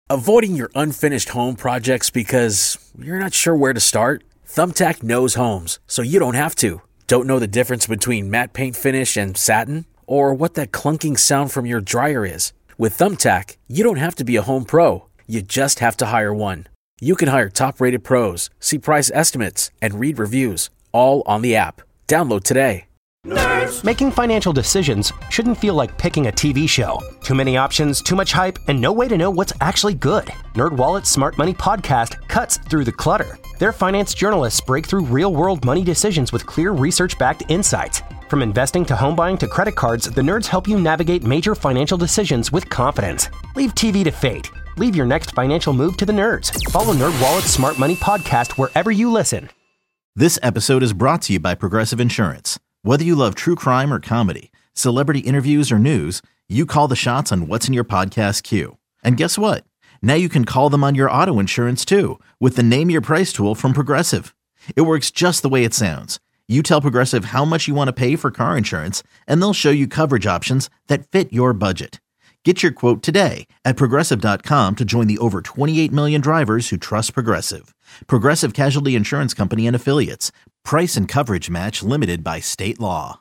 Avoiding your unfinished home projects because you're not sure where to start? Thumbtack knows homes, so you don't have to. Don't know the difference between matte paint finish and satin? Or what that clunking sound from your dryer is? With Thumbtack, you don't have to be a home pro. You just have to hire one. You can hire top-rated pros, see price estimates, and read reviews, all on the app. Download today. Nerds. Making financial decisions shouldn't feel like picking a TV show. Too many options, too much hype, and no way to know what's actually good. NerdWallet's Smart Money Podcast cuts through the clutter. Their finance journalists break through real-world money decisions with clear research-backed insights. From investing to home buying to credit cards, the nerds help you navigate major financial decisions with confidence. Leave TV to fate. Leave your next financial move to the nerds. Follow NerdWallet's Smart Money Podcast wherever you listen. This episode is brought to you by Progressive Insurance. Whether you love true crime or comedy, celebrity interviews or news, you call the shots on what's in your podcast queue. And guess what? Now you can call them on your auto insurance too with the Name Your Price tool from Progressive. It works just the way it sounds. You tell Progressive how much you want to pay for car insurance, and they'll show you coverage options that fit your budget. Get your quote today at Progressive.com to join the over 28 million drivers who trust Progressive. Progressive Casualty Insurance Company and Affiliates. Price and coverage match limited by state law.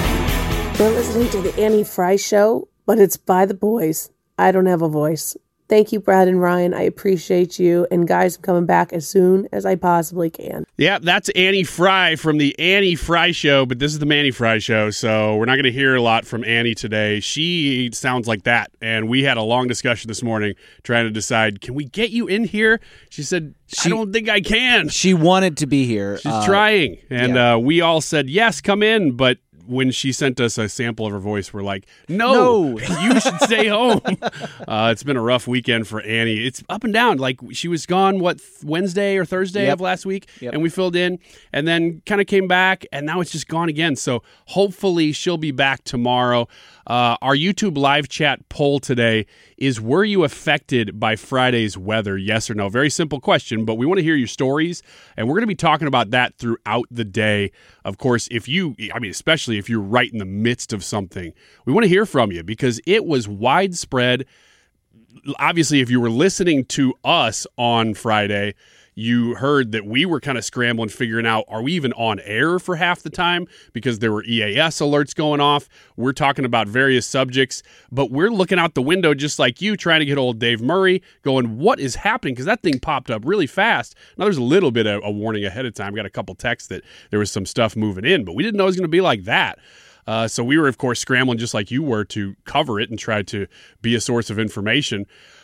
You're listening to the Annie Fry Show, but it's by the boys. I don't have a voice. Thank you, Brad and Ryan. I appreciate you. And guys, I'm coming back as soon as I possibly can. Yeah, that's Annie Fry from the Annie Fry Show, but this is the Manny Fry Show, so we're not going to hear a lot from Annie today. She sounds like that, and we had a long discussion this morning trying to decide, can we get you in here? She said, I don't think I can. She wanted to be here. She's trying, and we all said, yes, come in, but when she sent us a sample of her voice, we're like, no. You should stay home. It's been a rough weekend for Annie. It's up and down. Like, she was gone, Wednesday or Thursday of last week, and we filled in, and then kind of came back, and now it's just gone again. So hopefully she'll be back tomorrow. Our YouTube live chat poll today is, were you affected by Friday's weather? Yes or no? Very simple question, but we want to hear your stories, and we're going to be talking about that throughout the day. Of course, especially if you're right in the midst of something, we want to hear from you because it was widespread. Obviously, if you were listening to us on Friday, you heard that we were kind of scrambling, figuring out, are we even on air for half the time? Because there were EAS alerts going off. We're talking about various subjects, but we're looking out the window just like you, trying to get old Dave Murray, going, what is happening? Because that thing popped up really fast. Now, there's a little bit of a warning ahead of time. We got a couple texts that there was some stuff moving in, but we didn't know it was going to be like that. So we were, of course, scrambling just like you were to cover it and try to be a source of information.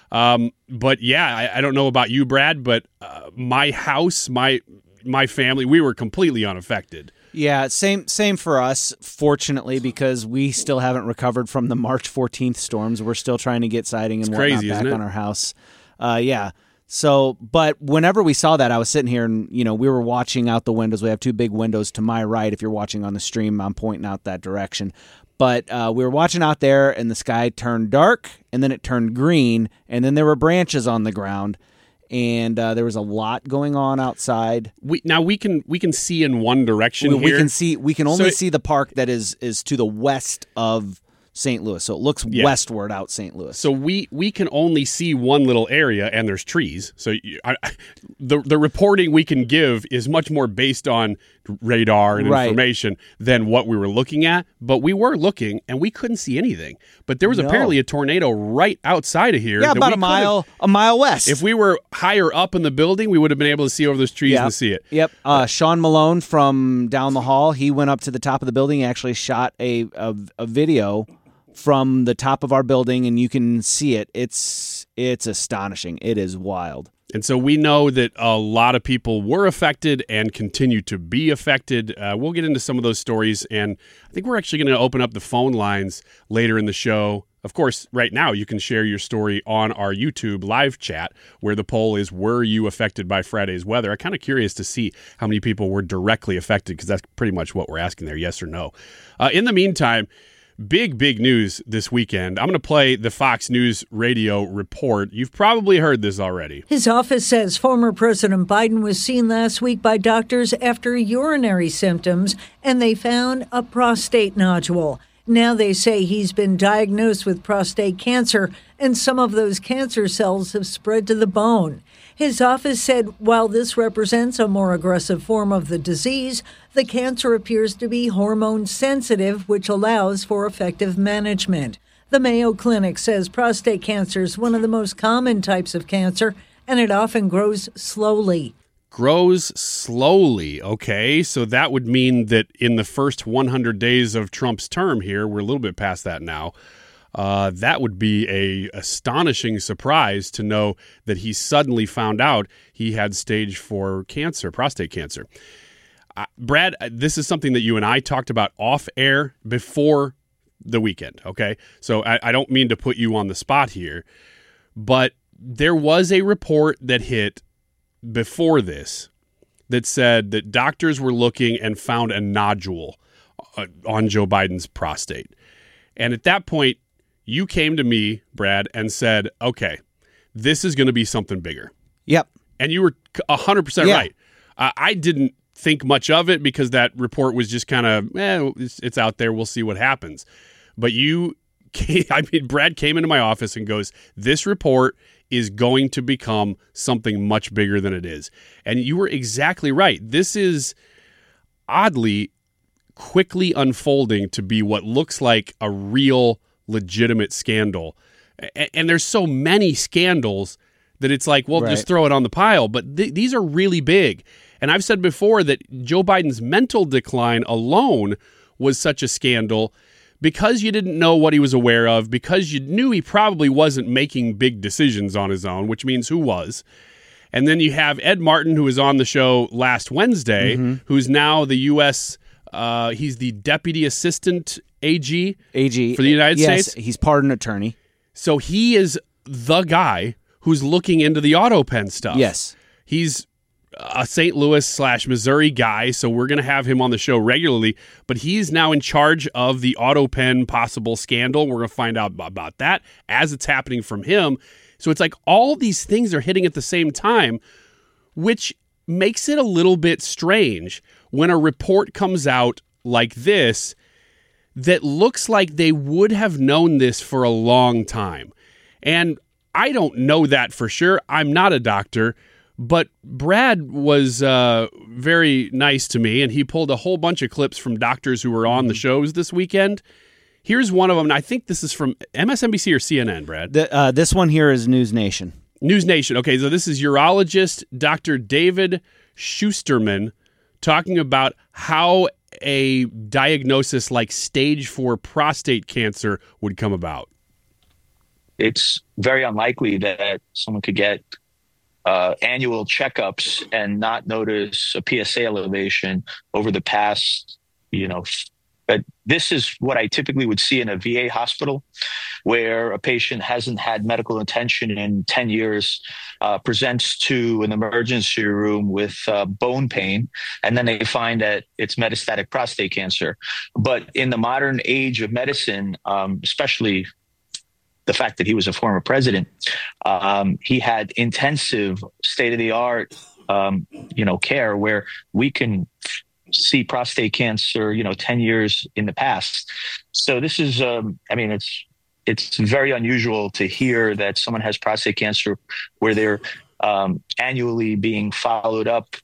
But yeah, I don't know about you, Brad, but my house, my family, we were completely unaffected. Yeah, same for us, fortunately, because we still haven't recovered from the March 14th storms. We're still trying to get siding and whatnot back on our house. Yeah. So, but whenever we saw that, I was sitting here and, we were watching out the windows. We have two big windows to my right. If you're watching on the stream, I'm pointing out that direction. But we were watching out there, and the sky turned dark, and then it turned green, and then there were branches on the ground, and there was a lot going on outside. We can see in one direction here. We can only see the park that is to the west of St. Louis, so it looks westward out St. Louis. So we can only see one little area, and there's trees. So the reporting we can give is much more based on radar and information than what we were looking at. But we were looking, and we couldn't see anything. But there was apparently a tornado right outside of here. Yeah, about a mile west. If we were higher up in the building, we would have been able to see over those trees and see it. Yep. Sean Malone from down the hall, he went up to the top of the building. He actually shot a video from the top of our building, and you can see it. It's astonishing. It is wild. And so we know that a lot of people were affected and continue to be affected. We'll get into some of those stories, and I think we're actually going to open up the phone lines later in the show. Of course, right now you can share your story on our YouTube live chat where the poll is, were you affected by Friday's weather? I'm kind of curious to see how many people were directly affected because that's pretty much what we're asking there, yes or no. In the meantime, big news this weekend. I'm going to play the Fox News radio report. You've probably heard this already. His office says former President Biden was seen last week by doctors after urinary symptoms, and they found a prostate nodule. Now they say he's been diagnosed with prostate cancer, and some of those cancer cells have spread to the bone. His office said while this represents a more aggressive form of the disease, the cancer appears to be hormone sensitive, which allows for effective management. The Mayo Clinic says prostate cancer is one of the most common types of cancer, and it often grows slowly. Grows slowly. Okay, so that would mean that in the first 100 days of Trump's term here, we're a little bit past that now, that would be a astonishing surprise to know that he suddenly found out he had stage 4 cancer, prostate cancer. Brad, this is something that you and I talked about off air before the weekend, okay? So I don't mean to put you on the spot here, but there was a report that hit before this that said that doctors were looking and found a nodule on Joe Biden's prostate. And at that point, you came to me, Brad, and said, okay, this is going to be something bigger. Yep. And you were 100% right. I didn't think much of it because that report was just kind of, it's out there. We'll see what happens. But Brad came into my office and goes, this report is going to become something much bigger than it is. And you were exactly right. This is oddly quickly unfolding to be what looks like a real legitimate scandal. And there's so many scandals that it's like, well, just throw it on the pile. But these are really big. And I've said before that Joe Biden's mental decline alone was such a scandal because you didn't know what he was aware of, because you knew he probably wasn't making big decisions on his own, which means who was. And then you have Ed Martin, who was on the show last Wednesday, who's now the U.S., he's the Deputy Assistant AG for the United States. He's pardon attorney. So he is the guy who's looking into the AutoPen stuff. Yes. He's a St. Louis/Missouri guy, so we're going to have him on the show regularly, but he's now in charge of the AutoPen possible scandal. We're going to find out about that as it's happening from him. So it's like all these things are hitting at the same time, which makes it a little bit strange when a report comes out like this that looks like they would have known this for a long time. And I don't know that for sure. I'm not a doctor. But Brad was very nice to me, and he pulled a whole bunch of clips from doctors who were on the shows this weekend. Here's one of them, and I think this is from MSNBC or CNN, Brad. This one here is News Nation. News Nation. Okay, so this is urologist Dr. David Schusterman talking about how a diagnosis like stage 4 prostate cancer would come about. It's very unlikely that someone could get annual checkups and not notice a PSA elevation over the past, but this is what I typically would see in a VA hospital where a patient hasn't had medical attention in 10 years, presents to an emergency room with bone pain, and then they find that it's metastatic prostate cancer. But in the modern age of medicine, especially the fact that he was a former president, he had intensive state-of-the-art, care where we can see prostate cancer, 10 years in the past. So this is, it's very unusual to hear that someone has prostate cancer where they're annually being followed up.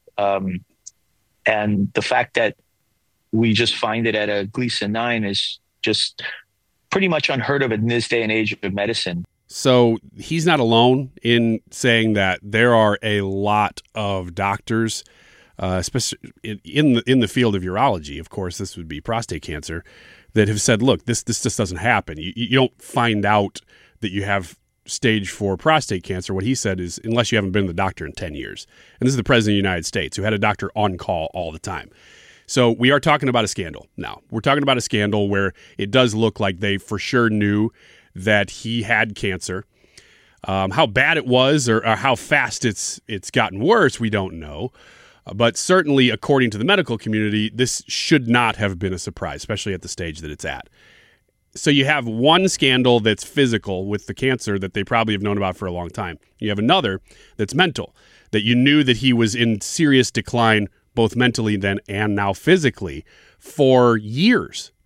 And the fact that we just find it at a Gleason 9 is just pretty much unheard of in this day and age of medicine. So he's not alone in saying that there are a lot of doctors, especially in the field of urology. Of course, this would be prostate cancer, that have said, "Look, this just doesn't happen. You don't find out that you have stage 4 prostate cancer." What he said is, unless you haven't been to the doctor in 10 years, and this is the president of the United States who had a doctor on call all the time. So we are talking about a scandal now. We're talking about a scandal where it does look like they for sure knew that he had cancer. How bad it was or how fast it's gotten worse, we don't know. But certainly, according to the medical community, this should not have been a surprise, especially at the stage that it's at. So you have one scandal that's physical with the cancer that they probably have known about for a long time. You have another that's mental, that you knew that he was in serious decline both mentally then and now physically for years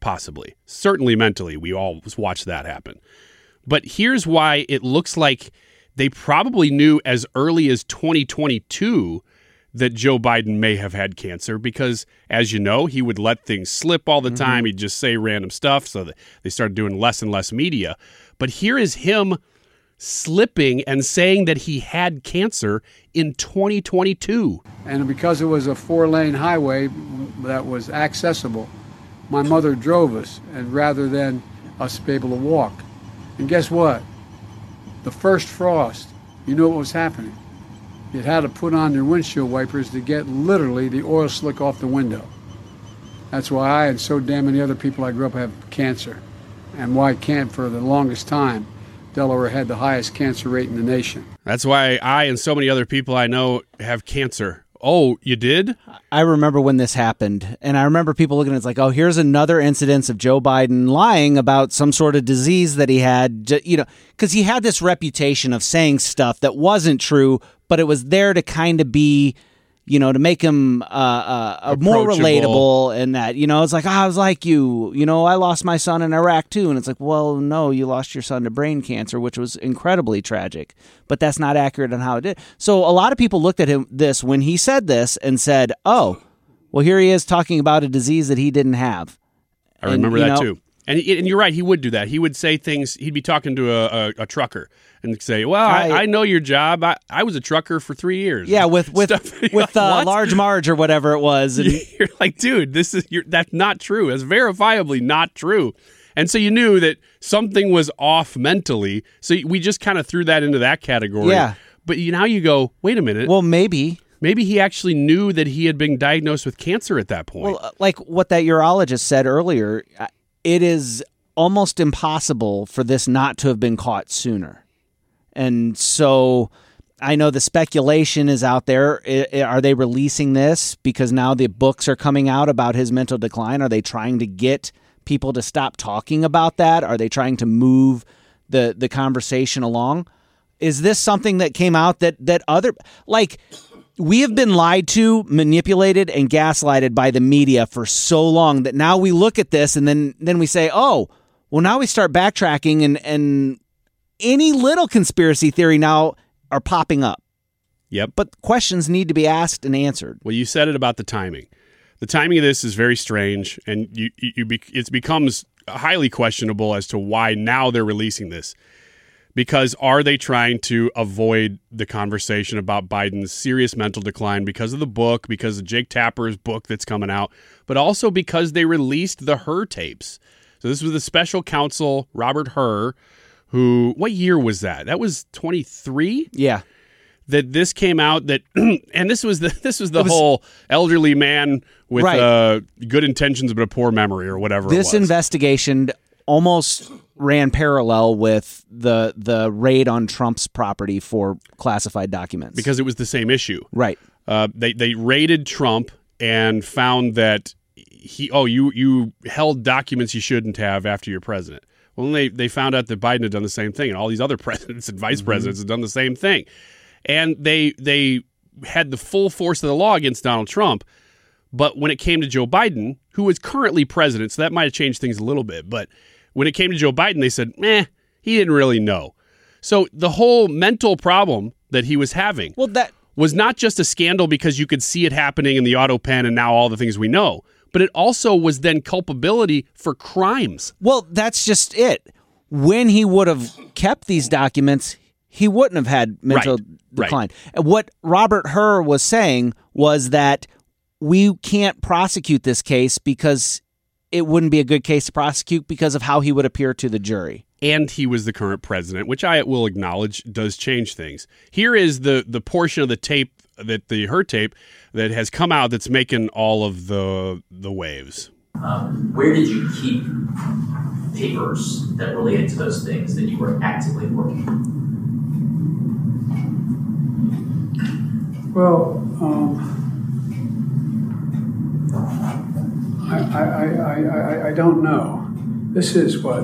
possibly. Certainly mentally, we all watched that happen. But here's why it looks like they probably knew as early as 2022 that Joe Biden may have had cancer because, as you know, he would let things slip all the time. He'd just say random stuff, so that they started doing less and less media. But here is him slipping and saying that he had cancer in 2022. And because it was a 4-lane highway that was accessible, my mother drove us, and rather than us be able to walk. And guess what? The first frost, you know what was happening? You had to put on your windshield wipers to get literally the oil slick off the window. That's why I and so damn many other people I grew up have cancer. And why can't, for the longest time, Delaware had the highest cancer rate in the nation. That's why I and so many other people I know have cancer. Oh, you did? I remember when this happened, and I remember people looking at it, it's like, oh, here's another incidence of Joe Biden lying about some sort of disease that he had, because he had this reputation of saying stuff that wasn't true, but it was there to kind of be, to make him more relatable, and that, it's like, I was like you, I lost my son in Iraq too. And it's like, well, no, you lost your son to brain cancer, which was incredibly tragic, but that's not accurate on how it did. So a lot of people looked at this when he said this and said, oh, well, here he is talking about a disease that he didn't have. I remember that too. And you're right, he would do that. He would say things, he'd be talking to a trucker and say, well, I know your job. I was a trucker for 3 years. Yeah, with Large Marge or whatever it was. And you're like, dude, that's not true. That's verifiably not true. And so you knew that something was off mentally. So we just kind of threw that into that category. Yeah. But now you go, wait a minute. Well, maybe he actually knew that he had been diagnosed with cancer at that point. Well, like what that urologist said earlier, it is almost impossible for this not to have been caught sooner. And so I know the speculation is out there. Are they releasing this because now the books are coming out about his mental decline? Are they trying to get people to stop talking about that? Are they trying to move the conversation along? Is this something that came out that other, like, we have been lied to, manipulated, and gaslighted by the media for so long that now we look at this and then we say, oh, well, now we start backtracking and any little conspiracy theory now are popping up. Yep. But questions need to be asked and answered. Well, you said it about the timing. The timing of this is very strange, and it becomes highly questionable as to why now they're releasing this. Because are they trying to avoid the conversation about Biden's serious mental decline because of the book, because of Jake Tapper's book that's coming out, but also because they released the Hur tapes. So this was the special counsel, Robert Hur, who, what year was that? That was 23? Yeah. That this came out that, and this was the whole elderly man with good intentions but a poor memory or whatever it was. This investigation almost ran parallel with the raid on Trump's property for classified documents. Because it was the same issue. Right. They raided Trump and found that you held documents you shouldn't have after you're president. Well, they found out that Biden had done the same thing, and all these other presidents and vice presidents had done the same thing. And they had the full force of the law against Donald Trump. But when it came to Joe Biden, who is currently president, so that might have changed things a little bit, but when it came to Joe Biden, they said, he didn't really know. So the whole mental problem that he was having was not just a scandal because you could see it happening in the auto pen and now all the things we know, but it also was then culpability for crimes. Well, that's just it. When he would have kept these documents, he wouldn't have had mental decline. Right. What Robert Hur was saying was that we can't prosecute this case because it wouldn't be a good case to prosecute because of how he would appear to the jury. And he was the current president, which I will acknowledge does change things. Here is the portion of the tape, the Hur tape, that has come out that's making all of the waves. Where did you keep papers that related to those things that you were actively working on? Well, I don't know. This is what,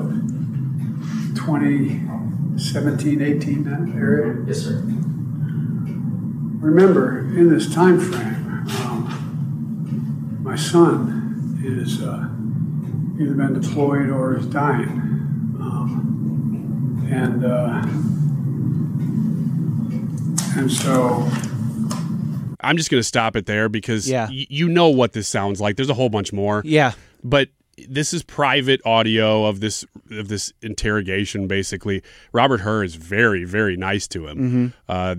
2017, 18, that area? Yes, sir. Remember, in this time frame, my son is, either been deployed or is dying. And so I'm just going to stop it there because you know what this sounds like. There's a whole bunch more. Yeah. But this is private audio of this interrogation, basically. Robert Hur is very, very nice to him.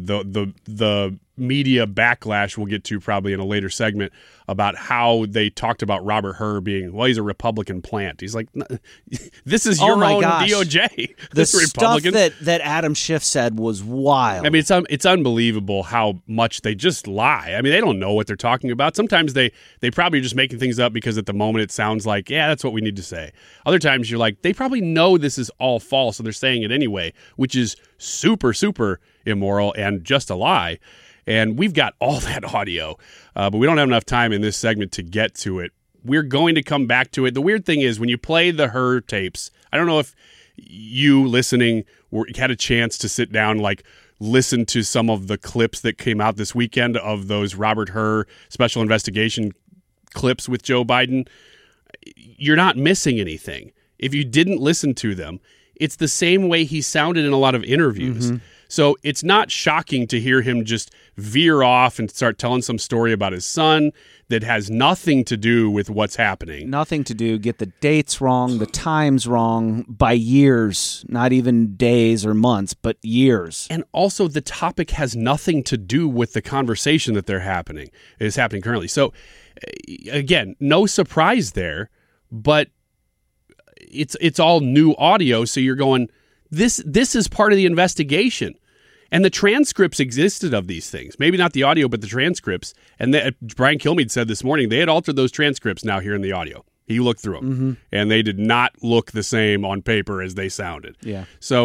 The media backlash we'll get to probably in a later segment about how they talked about Robert Hur being, well, he's a Republican plant. He's like, this is your own DOJ. The stuff that Adam Schiff said was wild. I mean, it's unbelievable how much they just lie. I mean, they don't know what they're talking about. Sometimes they probably are just making things up because at the moment it sounds like, yeah, that's what we need to say. Other times you're like, they probably know this is all false, so they're saying it anyway, which is super, super immoral and just a lie. And we've got all that audio, but we don't have enough time in this segment to get to it. We're going to come back to it. The weird thing is when you play the Hur tapes, I don't know if you listening had a chance to sit down, like listen to some of the clips that came out this weekend of those Robert Hur special investigation clips with Joe Biden. You're not missing anything. If you didn't listen to them, it's the same way he sounded in a lot of interviews. So it's not shocking to hear him just veer off and start telling some story about his son that has nothing to do with what's happening. Nothing to do. Get the dates wrong, the times wrong by years, not even days or months, but years. And also the topic has nothing to do with the conversation that is happening currently. So again, no surprise there, but it's all new audio. So you're going, this is part of the investigation. And the transcripts existed of these things. Maybe not the audio, but the transcripts. And Brian Kilmeade said this morning they had altered those transcripts now here in the audio. He looked through them. And they did not look the same on paper as they sounded. Yeah. So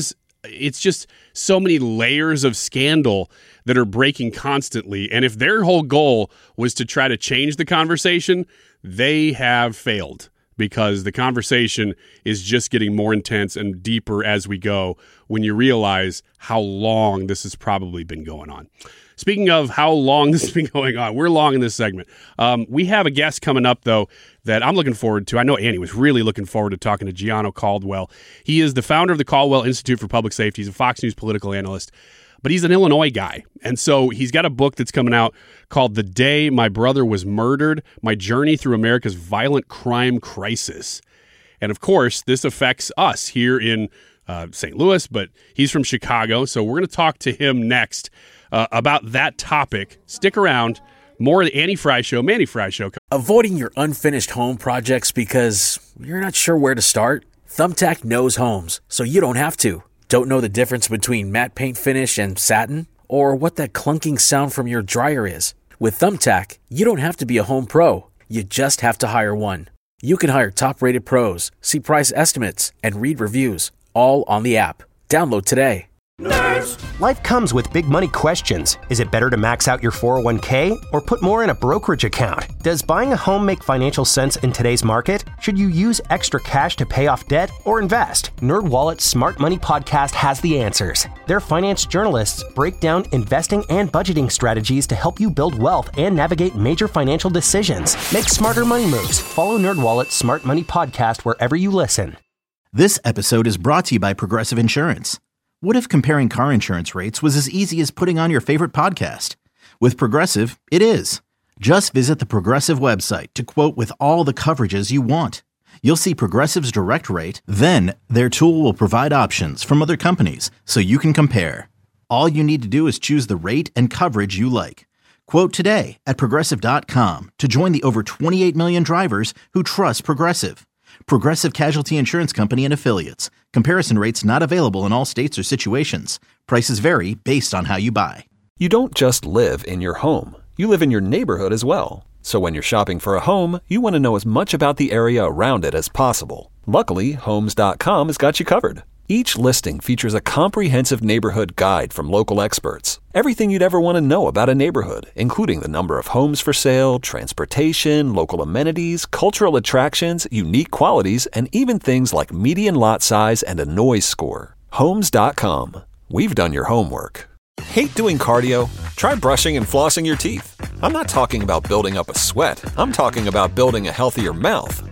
it's just so many layers of scandal that are breaking constantly. And if their whole goal was to try to change the conversation, they have failed. Because the conversation is just getting more intense and deeper as we go when you realize how long this has probably been going on. Speaking of how long this has been going on, we're long in this segment. We have a guest coming up, though, that I'm looking forward to. I know Annie was really looking forward to talking to Gianno Caldwell. He is the founder of the Caldwell Institute for Public Safety. He's a Fox News political analyst. But he's an Illinois guy. And so he's got a book that's coming out called The Day My Brother Was Murdered, My Journey Through America's Violent Crime Crisis. And of course, this affects us here in St. Louis, but he's from Chicago. So we're going to talk to him next about that topic. Stick around. More of the Annie Frey Show, Manny Frey Show. Avoiding your unfinished home projects because you're not sure where to start? Thumbtack knows homes, so you don't have to. Don't know the difference between matte paint finish and satin? Or what that clunking sound from your dryer is? With Thumbtack, you don't have to be a home pro. You just have to hire one. You can hire top-rated pros, see price estimates, and read reviews, all on the app. Download today. Nerds! Life comes with big money questions. Is it better to max out your 401k or put more in a brokerage account? Does buying a home make financial sense in today's market? Should you use extra cash to pay off debt or invest? NerdWallet's Smart Money Podcast has the answers. Their finance journalists break down investing and budgeting strategies to help you build wealth and navigate major financial decisions. Make smarter money moves. Follow NerdWallet's Smart Money Podcast wherever you listen. This episode is brought to you by Progressive Insurance. What if comparing car insurance rates was as easy as putting on your favorite podcast? With Progressive, it is. Just visit the Progressive website to quote with all the coverages you want. You'll see Progressive's direct rate, then their tool will provide options from other companies so you can compare. All you need to do is choose the rate and coverage you like. Quote today at Progressive.com to join the over 28 million drivers who trust Progressive. Progressive Casualty Insurance Company and Affiliates. Comparison rates not available in all states or situations. Prices vary based on how you buy. You don't just live in your home. You live in your neighborhood as well. So when you're shopping for a home, you want to know as much about the area around it as possible. Luckily, Homes.com has got you covered. Each listing features a comprehensive neighborhood guide from local experts. Everything you'd ever want to know about a neighborhood, including the number of homes for sale, transportation, local amenities, cultural attractions, unique qualities, and even things like median lot size and a noise score. Homes.com. We've done your homework. Hate doing cardio? Try brushing and flossing your teeth. I'm not talking about building up a sweat. I'm talking about building a healthier mouth.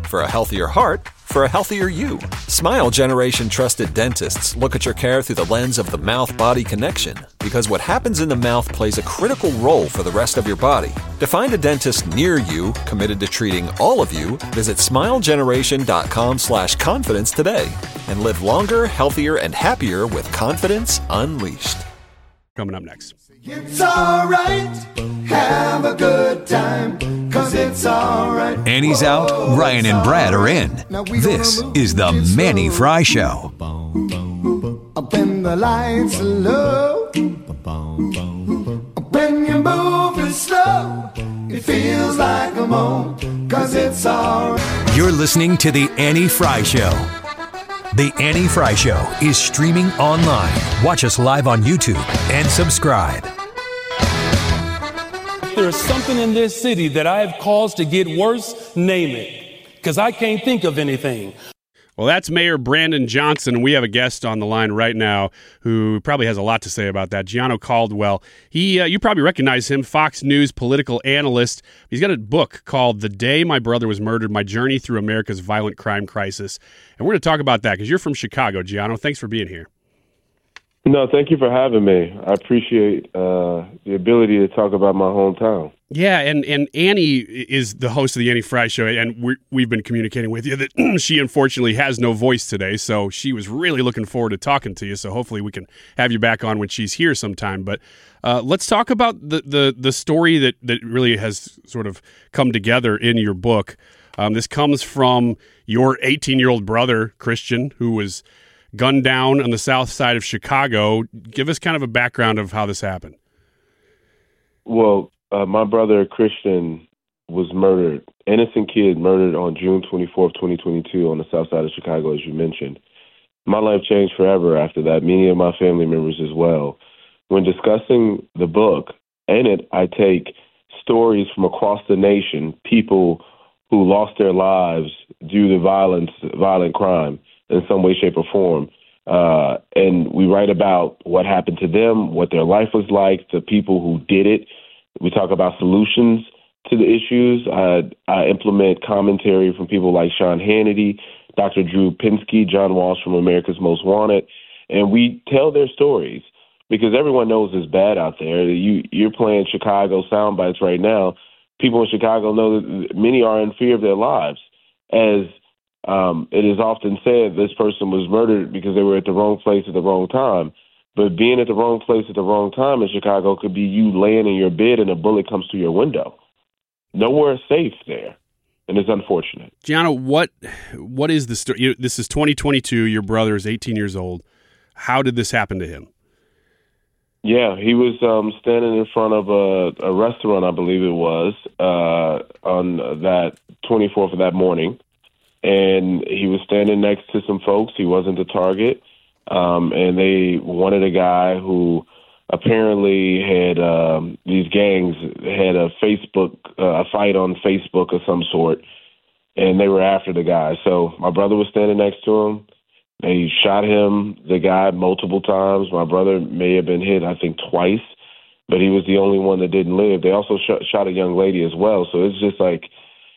For a healthier heart, for a healthier you. Smile Generation trusted dentists look at your care through the lens of the mouth-body connection, because what happens in the mouth plays a critical role for the rest of your body. To find a dentist near you committed to treating all of you, visit smilegeneration.com/confidence today and live longer, healthier, and happier with confidence unleashed. Coming up next. It's all right. Have a good time, 'cause it's all right. Annie's out, Ryan and Brad are in. This is the Manny Fry Show. Up in the lights are low. When you move it slow, it feels like a moan, 'cause it's all right. You're listening to the Annie Fry Show. The Annie Fry Show is streaming online. Watch us live on YouTube and subscribe. If there's something in this city that I have caused to get worse, name it, because I can't think of anything. Well, that's Mayor Brandon Johnson. We have a guest on the line right now who probably has a lot to say about that. Gianno Caldwell. You probably recognize him, Fox News political analyst. He's got a book called The Day My Brother Was Murdered, My Journey Through America's Violent Crime Crisis. And we're going to talk about that because you're from Chicago, Gianno. Thanks for being here. No, thank you for having me. I appreciate the ability to talk about my hometown. Yeah, and Annie is the host of the Annie Fry Show, and we've been communicating with you that she unfortunately has no voice today, so she was really looking forward to talking to you, so hopefully we can have you back on when she's here sometime. But let's talk about the story that really has sort of come together in your book. This comes from your 18-year-old brother, Christian, who was gunned down on the south side of Chicago. Give us kind of a background of how this happened. Well, my brother Christian was murdered, innocent kid murdered on June 24th, 2022 on the south side of Chicago, as you mentioned. My life changed forever after that, many of my family members as well. When discussing the book, in it, I take stories from across the nation, people who lost their lives due to violent crime in some way, shape, or form. And we write about what happened to them, what their life was like, the people who did it. We talk about solutions to the issues. I implement commentary from people like Sean Hannity, Dr. Drew Pinsky, John Walsh from America's Most Wanted, and we tell their stories because everyone knows it's bad out there. You're playing Chicago sound bites right now. People in Chicago know that many are in fear of their lives. As it is often said, this person was murdered because they were at the wrong place at the wrong time. But being at the wrong place at the wrong time in Chicago could be you laying in your bed and a bullet comes through your window. Nowhere is safe there, and it's unfortunate. Gianno, what is the story? This is 2022. Your brother is 18 years old. How did this happen to him? Yeah, he was standing in front of a restaurant, I believe it was, on that 24th of that morning. And he was standing next to some folks. He wasn't the target. And they wanted a guy who apparently had these gangs had a fight on Facebook of some sort, and they were after the guy. So my brother was standing next to him. They shot the guy, multiple times. My brother may have been hit, I think, twice, but he was the only one that didn't live. They also shot a young lady as well. So it's just like,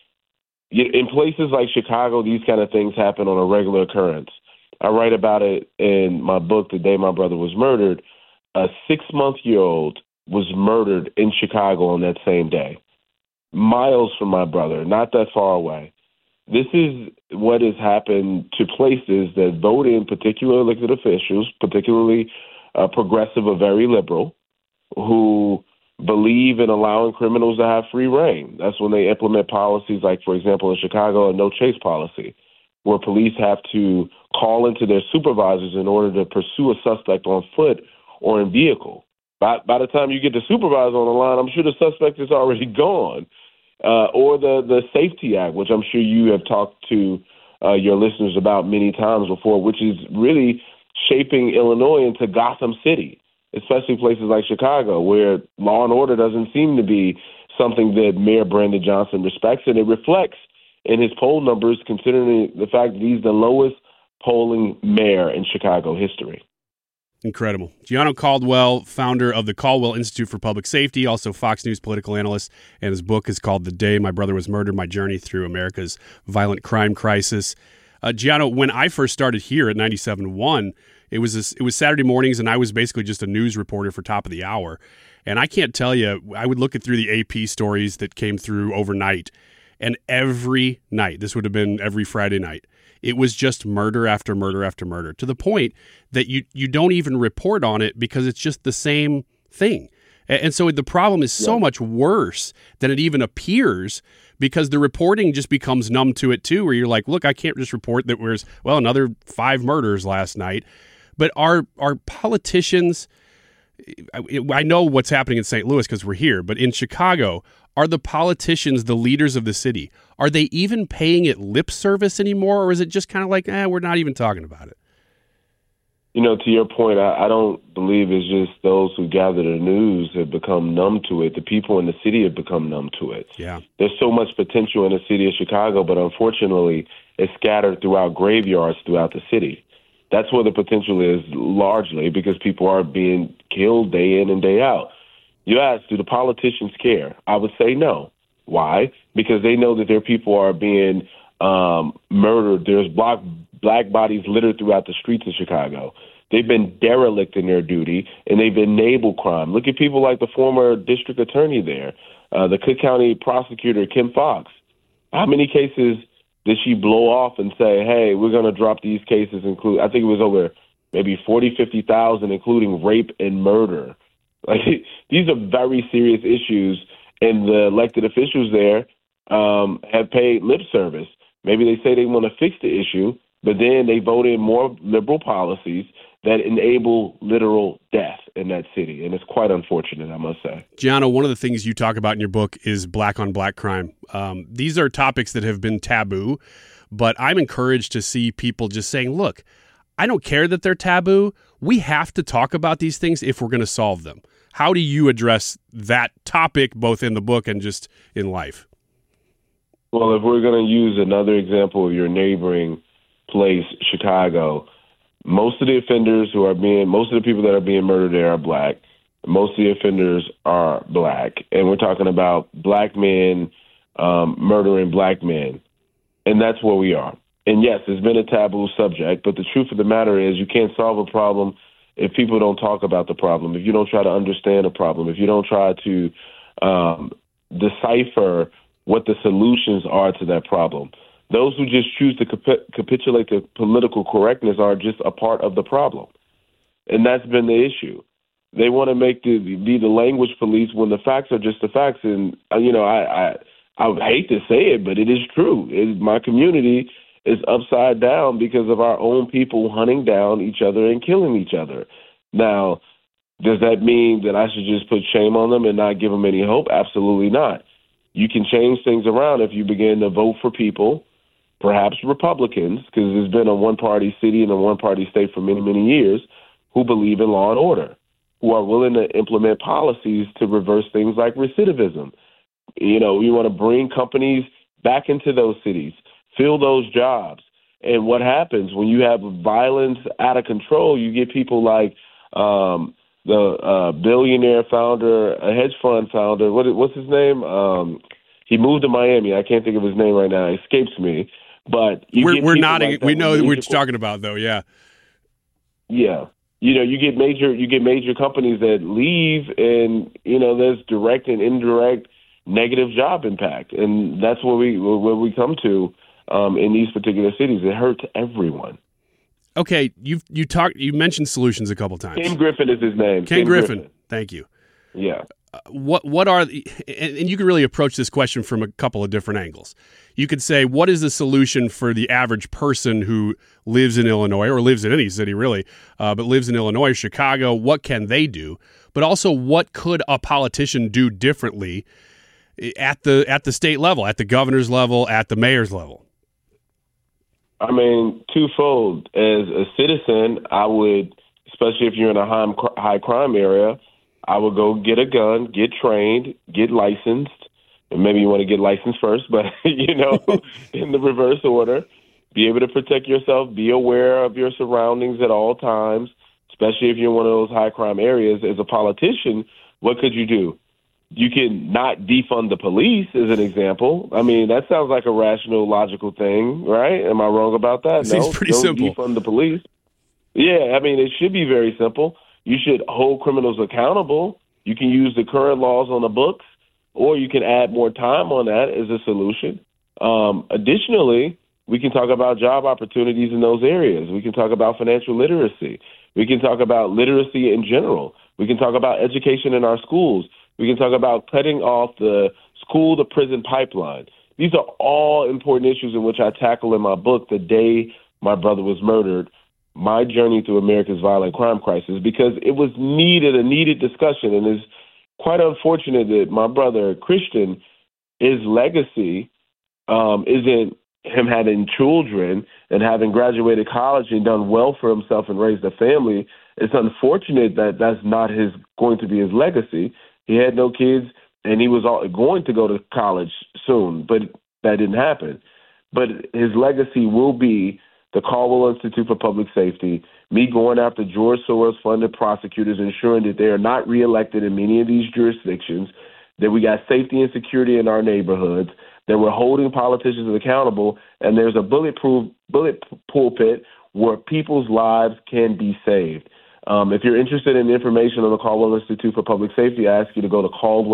in places like Chicago, these kind of things happen on a regular occurrence. I write about it in my book, The Day My Brother Was Murdered. A 6-month-old was murdered in Chicago on that same day, miles from my brother, not that far away. This is what has happened to places that vote in particular elected officials, particularly progressive or very liberal, who believe in allowing criminals to have free reign. That's when they implement policies like, for example, in Chicago, a no-chase policy, where police have to call into their supervisors in order to pursue a suspect on foot or in vehicle. By the time you get the supervisor on the line, I'm sure the suspect is already gone. Or the Safety Act, which I'm sure you have talked to your listeners about many times before, which is really shaping Illinois into Gotham City, especially places like Chicago, where law and order doesn't seem to be something that Mayor Brandon Johnson respects, and it reflects in his poll numbers, considering the fact that he's the lowest polling mayor in Chicago history. Incredible. Gianno Caldwell, founder of the Caldwell Institute for Public Safety, also Fox News political analyst, and his book is called The Day My Brother Was Murdered, My Journey Through America's Violent Crime Crisis. Gianno, when I first started here at 97.1, it was Saturday mornings, and I was basically just a news reporter for Top of the Hour. And I can't tell you, I would look through the AP stories that came through overnight, and every night, this would have been every Friday night, it was just murder after murder after murder, to the point that you don't even report on it because it's just the same thing. And so the problem is so much worse than it even appears, because the reporting just becomes numb to it too, where you're like, look, I can't just report that there's, another 5 murders last night. But our politicians, I know what's happening in St. Louis because we're here, but in Chicago, are the politicians, the leaders of the city, are they even paying it lip service anymore, or is it just kind of like, we're not even talking about it? To your point, I don't believe it's just those who gather the news have become numb to it. The people in the city have become numb to it. Yeah. There's so much potential in the city of Chicago, but unfortunately, it's scattered throughout graveyards throughout the city. That's where the potential is largely, because people are being killed day in and day out. You ask, do the politicians care? I would say no. Why? Because they know that their people are being murdered. There's black bodies littered throughout the streets of Chicago. They've been derelict in their duty, and they've enabled crime. Look at people like the former district attorney there, the Cook County prosecutor, Kim Foxx. How many cases did she blow off and say, hey, we're going to drop these cases, I think it was over maybe 40, 50,000, including rape and murder. Like, these are very serious issues, and the elected officials there have paid lip service. Maybe they say they want to fix the issue, but then they vote in more liberal policies that enable literal death in that city. And it's quite unfortunate, I must say. Gianno, one of the things you talk about in your book is black-on-black crime. These are topics that have been taboo, but I'm encouraged to see people just saying, look, I don't care that they're taboo. We have to talk about these things if we're going to solve them. How do you address that topic, both in the book and just in life? Well, if we're going to use another example of your neighboring place, Chicago, most of the people that are being murdered there are black. Most of the offenders are black. And we're talking about black men murdering black men. And that's where we are. And yes, it's been a taboo subject, but the truth of the matter is you can't solve a problem if people don't talk about the problem, if you don't try to understand the problem, if you don't try to decipher what the solutions are to that problem. Those who just choose to capitulate to political correctness are just a part of the problem. And that's been the issue. They want to be the language police when the facts are just the facts. And, I hate to say it, but it is true. My community is upside down because of our own people hunting down each other and killing each other. Now, does that mean that I should just put shame on them and not give them any hope? Absolutely not. You can change things around if you begin to vote for people, perhaps Republicans, because there's been a one-party city and a one-party state for many, many years, who believe in law and order, who are willing to implement policies to reverse things like recidivism. We want to bring companies back into those cities, fill those jobs. And what happens when you have violence out of control, you get people like the billionaire founder, a hedge fund founder, what's his name? He moved to Miami. I can't think of his name right now. It escapes me. But we're nodding. Like we know what you're talking about, though. Yeah. Yeah. You get major companies that leave, and there's direct and indirect negative job impact, and that's where we come to in these particular cities. It hurts everyone. Okay, you mentioned solutions a couple times. Ken Griffin is his name. Ken Griffin. Thank you. Yeah. What are and you can really approach this question from a couple of different angles. You could say, what is the solution for the average person who lives in Illinois, or lives in any city really, but lives in Illinois, Chicago? What can they do? But also, what could a politician do differently at the state level, at the governor's level, at the mayor's level? I mean, twofold. As a citizen, I would, especially if you're in a high crime area, I would go get a gun, get trained, get licensed, and maybe you want to get licensed first, but, in the reverse order, be able to protect yourself, be aware of your surroundings at all times, especially if you're in one of those high crime areas. As a politician, what could you do? You can not defund the police, as an example. I mean, that sounds like a rational, logical thing, right? Am I wrong about that? It seems pretty simple. Defund the police. Yeah, I mean, it should be very simple. You should hold criminals accountable. You can use the current laws on the books, or you can add more time on that as a solution. Additionally, we can talk about job opportunities in those areas. We can talk about financial literacy. We can talk about literacy in general. We can talk about education in our schools. We can talk about cutting off the school-to-prison pipeline. These are all important issues in which I tackle in my book, The Day My Brother Was Murdered, My Journey Through America's Violent Crime Crisis, because it was a needed discussion. And it's quite unfortunate that my brother, Christian, his legacy isn't him having children and having graduated college and done well for himself and raised a family. It's unfortunate that that's not going to be his legacy. He had no kids, and he was going to go to college soon, but that didn't happen. But his legacy will be the Caldwell Institute for Public Safety, me going after George Soros-funded prosecutors, ensuring that they are not reelected in many of these jurisdictions, that we got safety and security in our neighborhoods, that we're holding politicians accountable, and there's a bullet pulpit where people's lives can be saved. If you're interested in information on the Caldwell Institute for Public Safety, I ask you to go to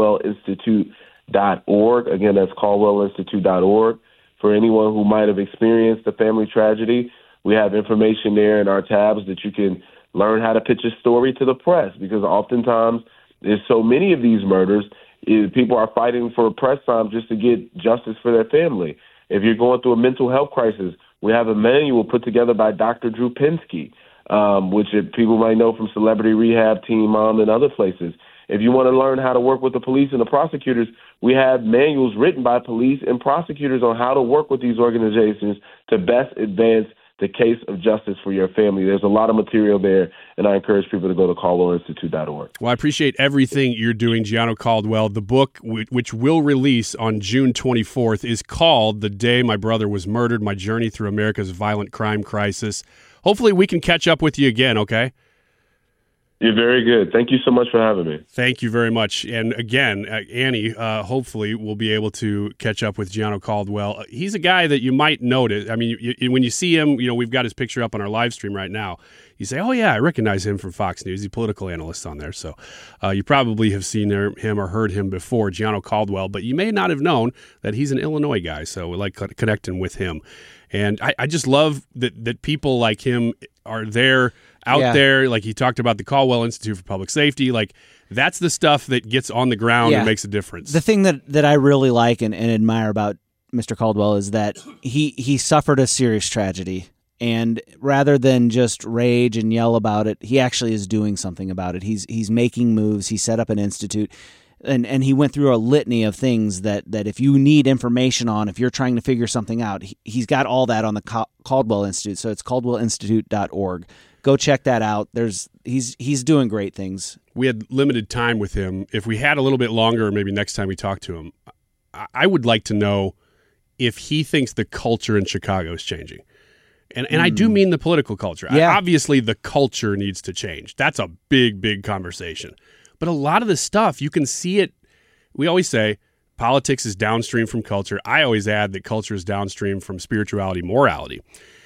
caldwellinstitute.org. Again, that's caldwellinstitute.org. For anyone who might have experienced a family tragedy, we have information there in our tabs that you can learn how to pitch a story to the press, because oftentimes there's so many of these murders, people are fighting for press time just to get justice for their family. If you're going through a mental health crisis, we have a manual put together by Dr. Drew Pinsky, which people might know from Celebrity Rehab, Teen Mom, and other places. If you want to learn how to work with the police and the prosecutors, we have manuals written by police and prosecutors on how to work with these organizations to best advance the case of justice for your family. There's a lot of material there, and I encourage people to go to caldwellinstitute.org. Well, I appreciate everything you're doing, Gianno Caldwell. The book, which will release on June 24th, is called The Day My Brother Was Murdered, My Journey Through America's Violent Crime Crisis. Hopefully we can catch up with you again, okay? You're very good. Thank you so much for having me. Thank you very much. And again, Annie, hopefully we'll be able to catch up with Gianno Caldwell. He's a guy that you might notice. I mean, when you see him, we've got his picture up on our live stream right now. You say, oh, yeah, I recognize him from Fox News. He's a political analyst on there. So you probably have seen him or heard him before, Gianno Caldwell. But you may not have known that he's an Illinois guy. So we like connecting with him. And I just love that people like him are there, out there. Like he talked about the Caldwell Institute for Public Safety. Like that's the stuff that gets on the ground and makes a difference. The thing that I really like and admire about Mr. Caldwell is that he suffered a serious tragedy. And rather than just rage and yell about it, he actually is doing something about it. He's making moves. He set up an institute. And he went through a litany of things that if you need information on, if you're trying to figure something out, he's got all that on the Caldwell Institute. So it's caldwellinstitute.org. Go check that out. He's doing great things. We had limited time with him. If we had a little bit longer, or maybe next time we talk to him, I would like to know if he thinks the culture in Chicago is changing. And I do mean the political culture. Yeah. Obviously, the culture needs to change. That's a big, big conversation. But a lot of the stuff, you can see it. We always say politics is downstream from culture. I always add that culture is downstream from spirituality, morality.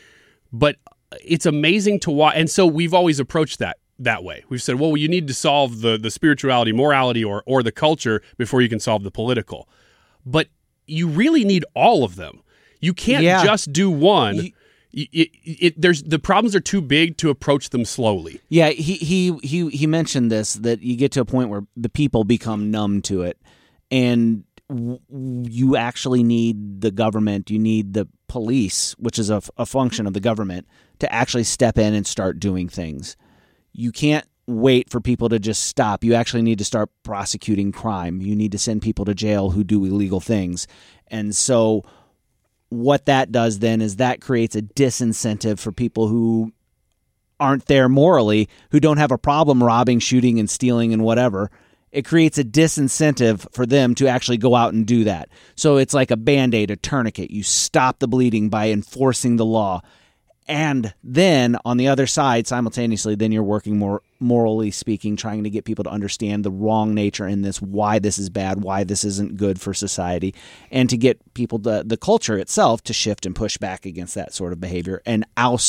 But it's amazing to watch. And so we've always approached that way. We've said, well, you need to solve the spirituality, morality, or the culture before you can solve the political. But you really need all of them. You can't just do one. There's the problems are too big to approach them slowly. Yeah, he mentioned this, that you get to a point where the people become numb to it, and you actually need the government, you need the police, which is a function of the government, to actually step in and start doing things. You can't wait for people to just stop. You actually need to start prosecuting crime. You need to send people to jail who do illegal things. And so what that does then is that creates a disincentive for people who aren't there morally, who don't have a problem robbing, shooting, and stealing and whatever. It creates a disincentive for them to actually go out and do that. So it's like a Band-Aid, a tourniquet. You stop the bleeding by enforcing the law. And then on the other side, simultaneously, then you're working more morally speaking, trying to get people to understand the wrong nature in this, why this is bad, why this isn't good for society, and to get people, the culture itself, to shift and push back against that sort of behavior and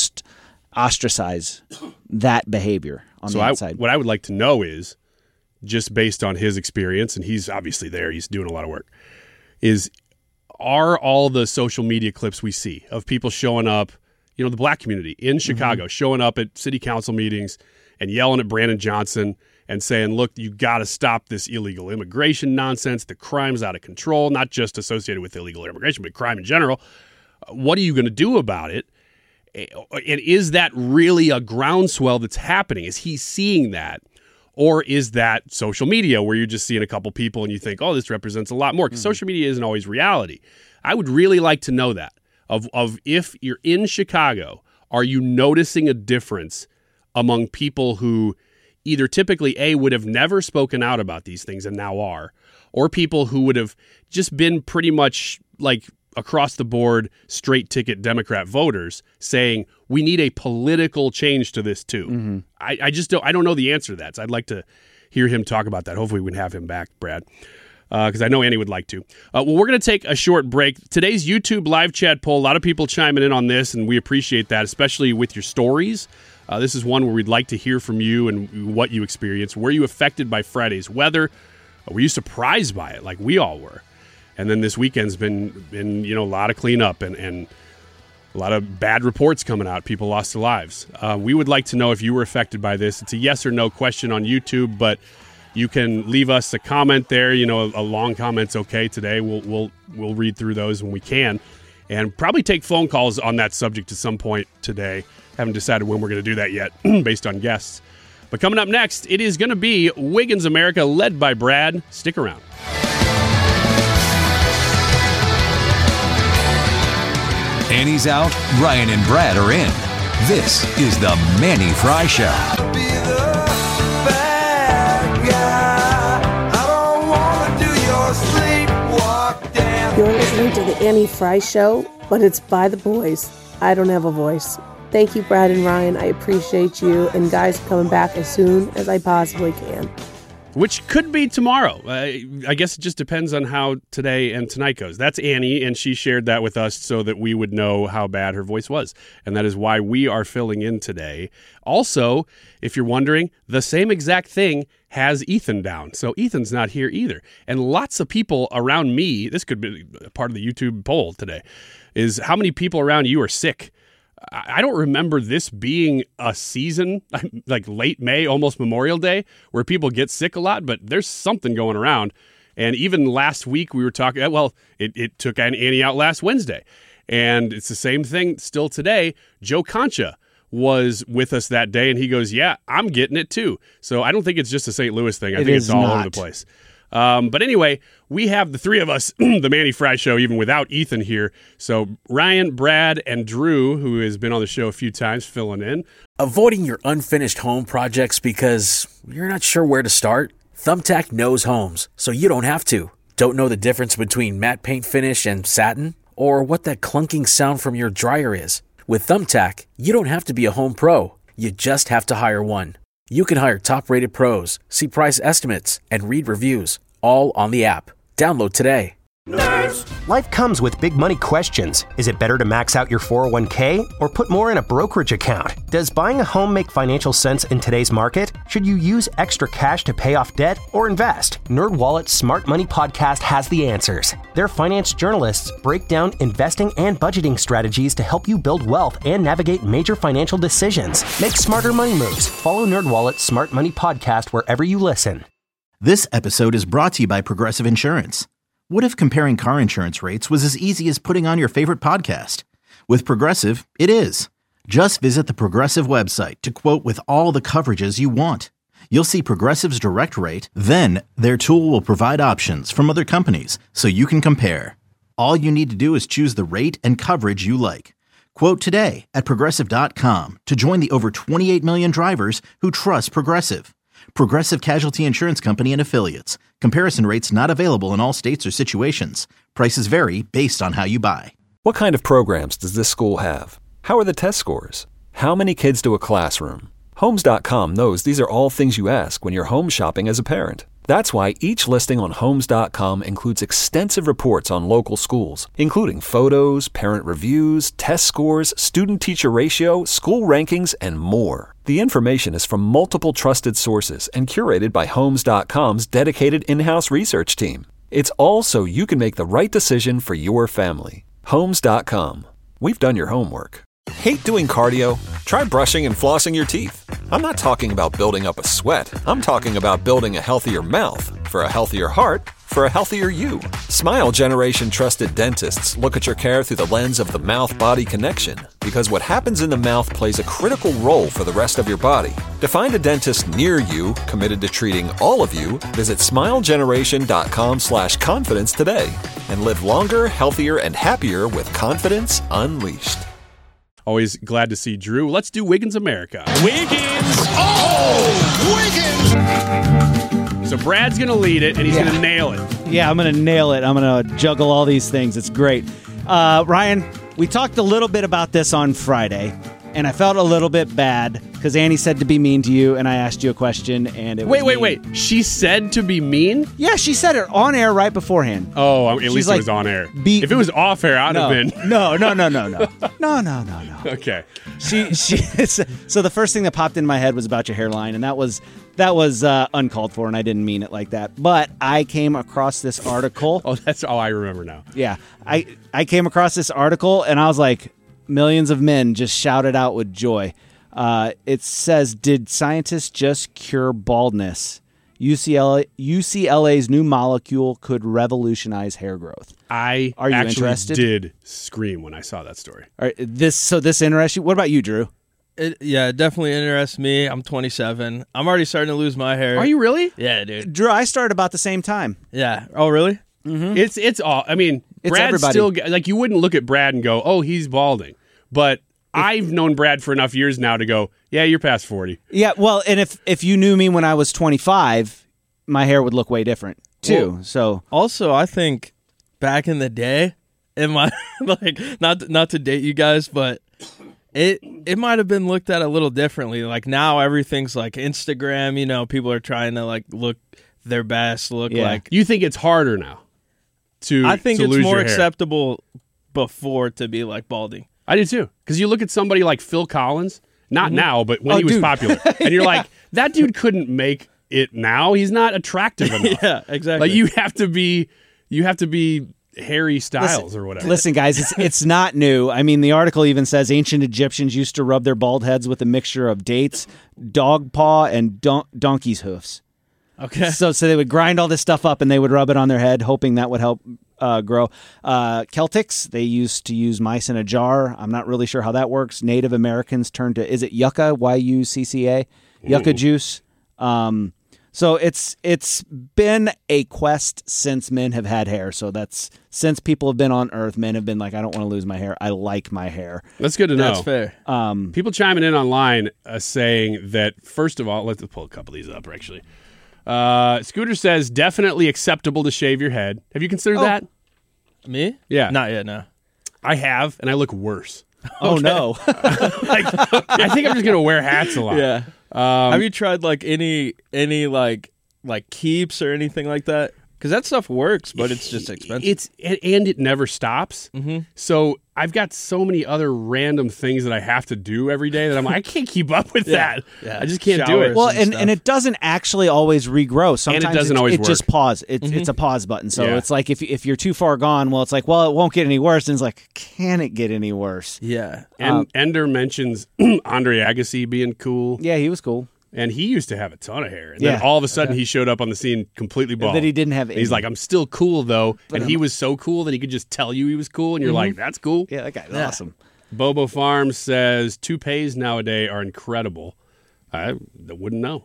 ostracize that behavior on the outside. What I would like to know is, just based on his experience, and he's obviously there, he's doing a lot of work, are all the social media clips we see of people showing up, the black community in Chicago, showing up at city council meetings and yelling at Brandon Johnson and saying, look, you got to stop this illegal immigration nonsense. The crime's out of control, not just associated with illegal immigration, but crime in general. What are you going to do about it? And is that really a groundswell that's happening? Is he seeing that? Or is that social media where you're just seeing a couple people and you think, oh, this represents a lot more? Because social media isn't always reality. I would really like to know that. Of if you're in Chicago, are you noticing a difference among people who either typically would have never spoken out about these things and now are, or people who would have just been pretty much like across the board straight ticket Democrat voters saying we need a political change to this too? I don't know the answer to that. So I'd like to hear him talk about that. Hopefully we can have him back, Brad, because I know Annie would like to. Well, we're going to take a short break. Today's YouTube live chat poll, a lot of people chiming in on this, and we appreciate that, especially with your stories. This is one where we'd like to hear from you and what you experienced. Were you affected by Friday's weather? Were you surprised by it like we all were? And then this weekend's been a lot of cleanup and a lot of bad reports coming out. People lost their lives. We would like to know if you were affected by this. It's a yes or no question on YouTube, but you can leave us a comment there. A long comment's okay today. We'll read through those when we can, and probably take phone calls on that subject at some point today. Haven't decided when we're going to do that yet, based on guests. But coming up next, it is going to be Wiggins America, led by Brad. Stick around. Annie's out, Ryan and Brad are in. This is the Manny Fry Show. You're listening to the Annie Fry Show, but it's by the boys. I don't have a voice. Thank you, Brad and Ryan. I appreciate you. And guys, coming back as soon as I possibly can. Which could be tomorrow. I guess it just depends on how today and tonight goes. That's Annie, and she shared that with us so that we would know how bad her voice was. And that is why we are filling in today. Also, if you're wondering, the same exact thing has Ethan down. So Ethan's not here either. And lots of people around me, this could be part of the YouTube poll today, is how many people around you are sick? I don't remember this being a season, like late May, almost Memorial Day, where people get sick a lot, but there's something going around. And even last week we were talking, it took Annie out last Wednesday. And it's the same thing still today. Joe Concha was with us that day, and he goes, yeah, I'm getting it too. So I don't think it's just a St. Louis thing. I think it's all over the place. But anyway, we have the three of us, the Manny Fry Show, even without Ethan here. So Ryan, Brad, and Drew, who has been on the show a few times, filling in. Avoiding your unfinished home projects because you're not sure where to start? Thumbtack knows homes, so you don't have to. Don't know the difference between matte paint finish and satin? Or what that clunking sound from your dryer is? With Thumbtack, you don't have to be a home pro. You just have to hire one. You can hire top-rated pros, see price estimates, and read reviews, all on the app. Download today. Nerds. Life comes with big money questions. Is it better to max out your 401k or put more in a brokerage account? Does buying a home make financial sense in today's market? Should you use extra cash to pay off debt or invest? NerdWallet's Smart Money Podcast has the answers. Their finance journalists break down investing and budgeting strategies to help you build wealth and navigate major financial decisions. Make smarter money moves. Follow NerdWallet's Smart Money Podcast wherever you listen. This episode is brought to you by Progressive Insurance. What if comparing car insurance rates was as easy as putting on your favorite podcast? With Progressive, it is. Just visit the Progressive website to quote with all the coverages you want. You'll see Progressive's direct rate, then their tool will provide options from other companies so you can compare. All you need to do is choose the rate and coverage you like. Quote today at Progressive.com to join the over 28 million drivers who trust Progressive. Progressive Casualty Insurance Company and Affiliates. Comparison rates not available in all states or situations. Prices vary based on how you buy. What kind of programs does this school have? How are the test scores? How many kids to a classroom? Homes.com knows these are all things you ask when you're home shopping as a parent. That's why each listing on Homes.com includes extensive reports on local schools, including photos, parent reviews, test scores, student-teacher ratio, school rankings, and more. The information is from multiple trusted sources and curated by Homes.com's dedicated in-house research team. It's all so you can make the right decision for your family. Homes.com. We've done your homework. Hate doing cardio? Try brushing and flossing your teeth. I'm not talking about building up a sweat. I'm talking about building a healthier mouth. For a healthier heart, for a healthier you. Smile Generation trusted dentists look at your care through the lens of the mouth-body connection, because what happens in the mouth plays a critical role for the rest of your body. To find a dentist near you committed to treating all of you, visit smilegeneration.com/confidence today and live longer, healthier, and happier with confidence unleashed. Always glad to see Drew. Let's do Wiggins America. Wiggins! Oh! Wiggins! So Brad's going to lead it, and he's going to nail it. Yeah, I'm going to nail it. I'm going to juggle all these things. It's great. Ryan, we talked a little bit about this on Friday, and I felt a little bit bad because Annie said to be mean to you, and I asked you a question, and it was Wait. She said to be mean? Yeah, she said it on air right beforehand. Oh, at least it was on air. If it was off air, I'd have been. No. No. Okay. So the first thing that popped in my head was about your hairline, and that was uncalled for, and I didn't mean it like that. But I came across this article. Oh, that's all I remember now. Yeah. I came across this article, and I was like, millions of men just shouted out with joy. It says, did scientists just cure baldness? UCLA's new molecule could revolutionize hair growth. Are you interested? Did scream when I saw that story. All right, this interests you? What about you, Drew? It definitely interests me. I'm 27. I'm already starting to lose my hair. Are you really? Yeah, dude. Drew, I started about the same time. Yeah. Oh, really? Mm-hmm. It's all. I mean, Brad's still like, you wouldn't look at Brad and go, "Oh, he's balding," but I've known Brad for enough years now to go, "Yeah, you're past 40." Yeah, well, and if you knew me when I was 25, my hair would look way different too. Well, so also, I think back in the day, it might like not to date you guys, but it might have been looked at a little differently. Like now, everything's like Instagram. You know, people are trying to like look their best. Like you think it's harder now. I think it's more acceptable before to be like balding. I do too, because you look at somebody like Phil Collins, not now, but when he was popular, and you're like, that dude couldn't make it now. He's not attractive enough. Yeah, exactly. Like you have to be Harry Styles or whatever. Listen, guys, it's not new. I mean, the article even says ancient Egyptians used to rub their bald heads with a mixture of dates, dog paw, and donkey's hoofs. Okay. So they would grind all this stuff up and they would rub it on their head, hoping that would help grow. Celtics, they used to use mice in a jar. I'm not really sure how that works. Native Americans turned to, is it yucca, Y-U-C-C-A? Yucca juice. So it's been a quest since men have had hair. So that's since people have been on Earth, men have been like, I don't want to lose my hair. I like my hair. That's good to know. That's fair. People chiming in online saying that, first of all, let's pull a couple of these up, actually. Scooter says, definitely acceptable to shave your head. Have you considered that? Me? Yeah. Not yet, no. I have, and I look worse. Oh, no. I think I'm just going to wear hats a lot. Yeah. Have you tried like any like keeps or anything like that? Because that stuff works, but it's just expensive. And it never stops. Mm-hmm. So I've got so many other random things that I have to do every day that I'm like, I can't keep up with that. Yeah. I just can't do it. Well, and it doesn't actually always regrow. Sometimes and it doesn't always work. Just pause. It's a pause button. So it's like if you're too far gone, well, it's like, well, it won't get any worse. And it's like, can it get any worse? Yeah. And Ender mentions Andre Agassi being cool. Yeah, he was cool. And he used to have a ton of hair. And then all of a sudden he showed up on the scene completely bald. That he didn't have any. He's like, I'm still cool, though. And he was so cool that he could just tell you he was cool. And you're like, that's cool. Yeah, that guy's awesome. Bobo Farms says, toupees nowadays are incredible. I wouldn't know.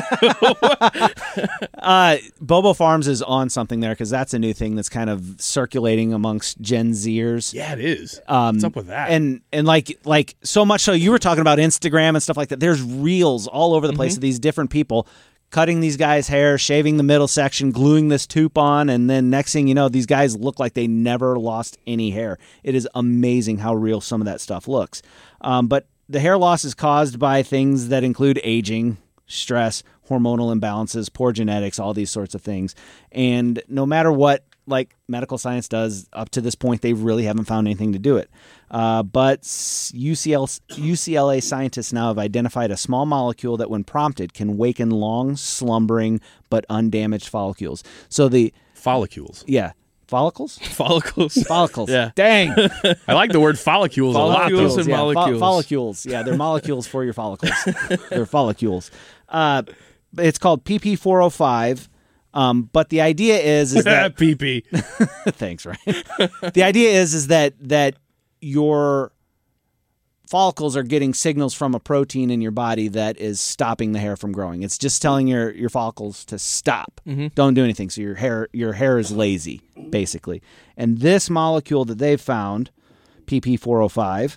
Bobo Farms is on something there because that's a new thing that's kind of circulating amongst Gen Zers. Yeah, it is. What's up with that? And like so much so, you were talking about Instagram and stuff like that. There's reels all over the place of these different people cutting these guys' hair, shaving the middle section, gluing this tube on, and then next thing you know, these guys look like they never lost any hair. It is amazing how real some of that stuff looks. But the hair loss is caused by things that include aging, stress, hormonal imbalances, poor genetics, all these sorts of things. And no matter what, like medical science does, up to this point, they really haven't found anything to do it. But UCLA scientists now have identified a small molecule that, when prompted, can waken long, slumbering, but undamaged follicles. So the follicles. Yeah. Follicles? Follicles. Follicles. Yeah. Dang. I like the word follicles a lot. Follicles and molecules. Follicles. Yeah, they're molecules for your follicles. They're follicles. It's called PP405. But the idea is that PP. Thanks, Ryan. The idea is that your follicles are getting signals from a protein in your body that is stopping the hair from growing. It's just telling your follicles to stop. Mm-hmm. Don't do anything. So your hair is lazy, basically. And this molecule that they've found, PP405,